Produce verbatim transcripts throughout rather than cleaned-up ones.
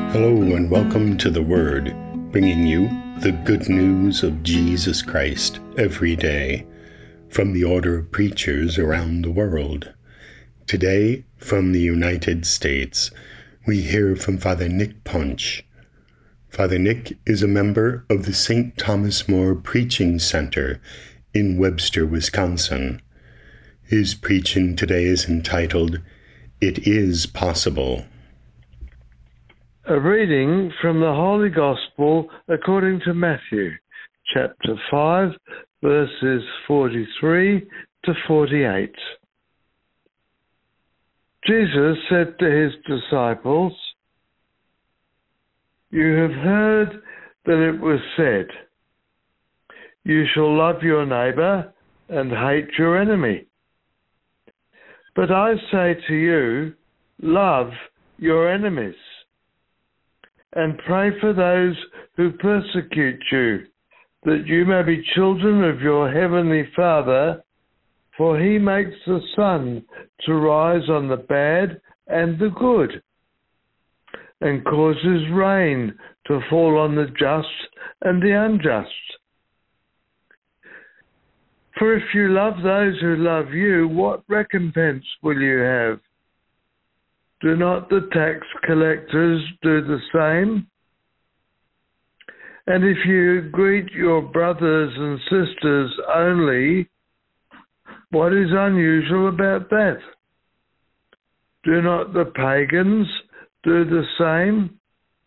Hello and welcome to The Word, bringing you the good news of Jesus Christ every day from the order of preachers around the world. Today, from the United States, we hear from Father Nick Punch. Father Nick is a member of the Saint Thomas More Preaching Center in Webster, Wisconsin. His preaching today is entitled, "It is Possible." A reading from the Holy Gospel according to Matthew, chapter five, verses forty-three to forty-eight. Jesus said to his disciples, "You have heard that it was said, 'You shall love your neighbor and hate your enemy.' But I say to you, love your enemies and pray for those who persecute you, that you may be children of your heavenly Father, for he makes the sun to rise on the bad and the good, and causes rain to fall on the just and the unjust. For if you love those who love you, what recompense will you have? Do not the tax collectors do the same? And if you greet your brothers and sisters only, what is unusual about that? Do not the pagans do the same?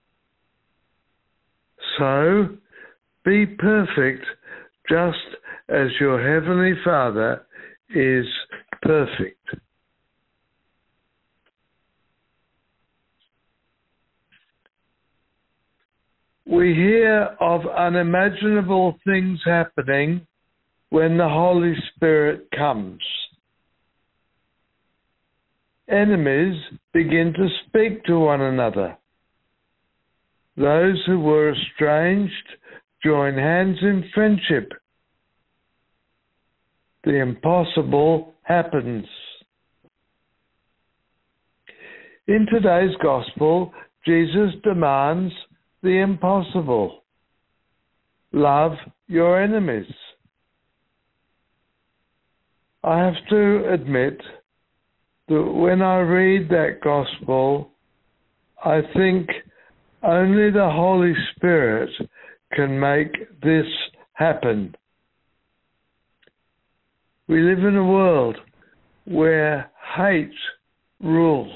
So, be perfect, just as your heavenly Father is perfect." We hear of unimaginable things happening when the Holy Spirit comes. Enemies begin to speak to one another. Those who were estranged join hands in friendship. The impossible happens. In today's Gospel, Jesus demands the impossible. Love your enemies. I have to admit that when I read that Gospel, I think only the Holy Spirit can make this happen. We live in a world where hate rules.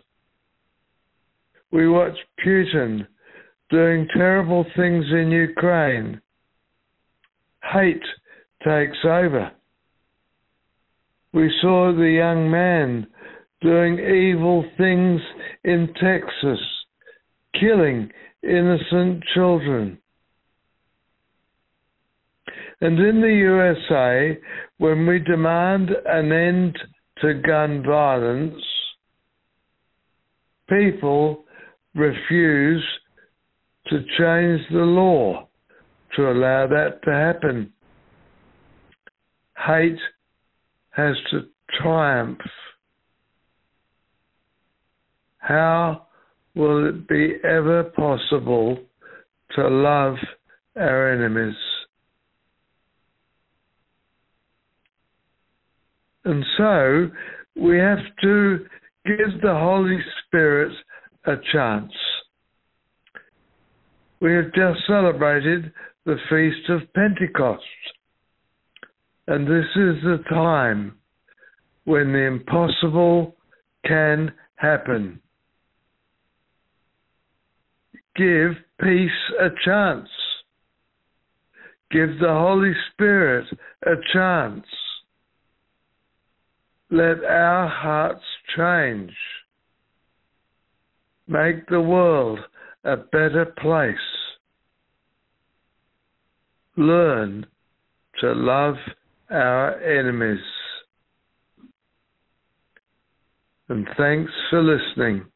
We watch Putin doing terrible things in Ukraine. Hate takes over. We saw the young man doing evil things in Texas, killing innocent children. And in the U S A, when we demand an end to gun violence, people refuse to change the law to allow that to happen. Hate has to triumph. How will it be ever possible to love our enemies? And so we have to give the Holy Spirit a chance. We have just celebrated the Feast of Pentecost, and this is the time when the impossible can happen. Give peace a chance. Give the Holy Spirit a chance. Let our hearts change. Make the world a better place. Learn to love our enemies. And thanks for listening.